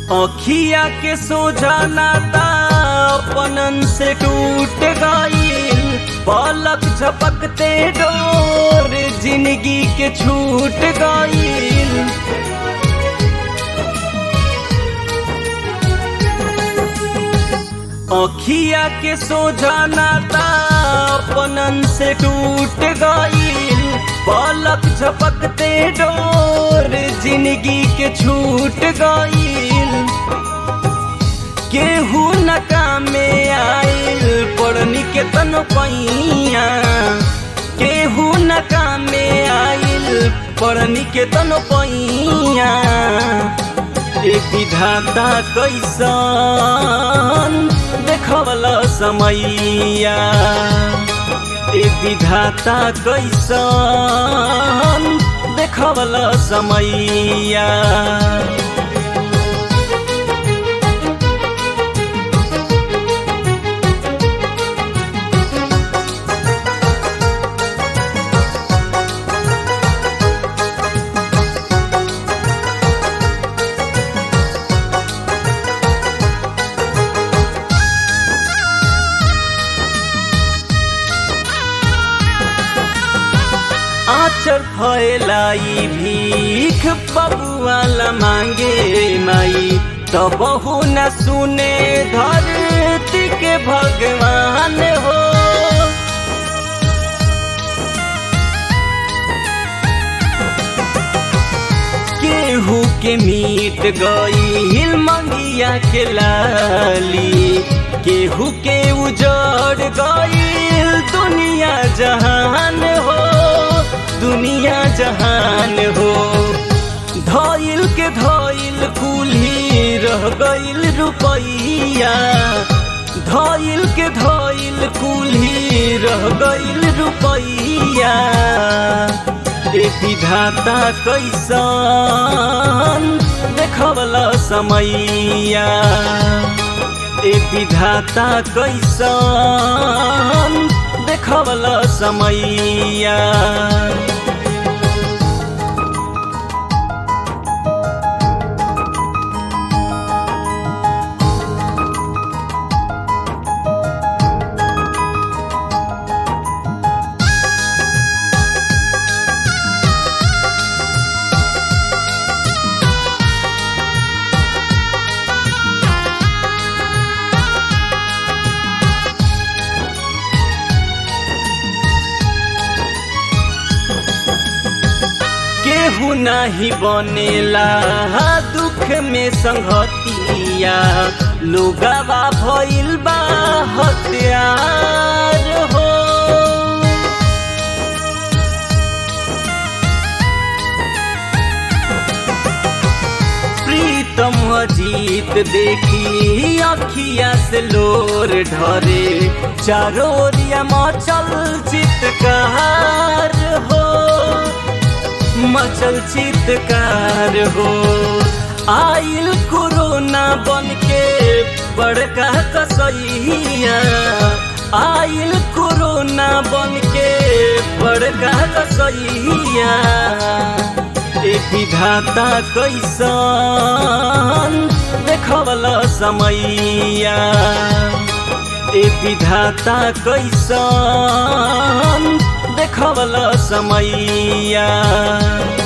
अखिया के सोझा नाता अपनन से टूट गईल, पलक झपकते डोर जिंदगी के छूट गईल। अखिया के सोझा नाता अपनन से टूट गईल, पलक झपकते डोर जिंदगी के छूट गईल। केहू न कामे आइल पढ़नी के तनो पैया, केहू न कामे आइल पढ़नी के तनो पैया। ए विधाता कैसन देखवला समैया, ए विधाता कैसन देखवला समैया। आचर फैलाई भीख बबुआला मांगे माई, तो बहु न सुने धरती के भगवान हो। केहू के मीट गईल मंगिया के लाली, केहू के उजड़ गईल दुनिया जहान हो, दुनिया जहान हो। धइल के धइल कुल्ही रह गईल रुपैया, धइल के धइल कुल्ही रह गईल रुपैया। ए विधाता कैसन देखवला समैया, ए विधाता कैसन देखवला समैया। केहू नाही बनेला दुख में संगतिया, लोगवा भइल बा हत्यार हो। प्रीतम अजीत देखी अखिया से लोर ढरे, चारों ओरिया मचल चित्कार हो, मचल चित्कार हो। आइल कोरोना बन के बड़का कसैया, आइल कोरोना बन के बड़का कसैया। ए विधाता कैसन देखवला समैया, ए विधाता कैसन देखवला समैया।